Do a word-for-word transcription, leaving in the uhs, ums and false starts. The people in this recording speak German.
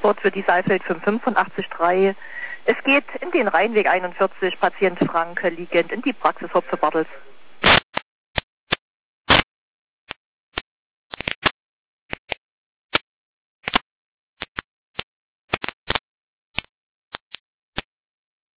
Antwort für die Saalfeld fünf fünf von achtzig Komma drei. Es geht in den Rheinweg einundvierzig, Patient Franke liegend in die Praxis Hopfe Bartels.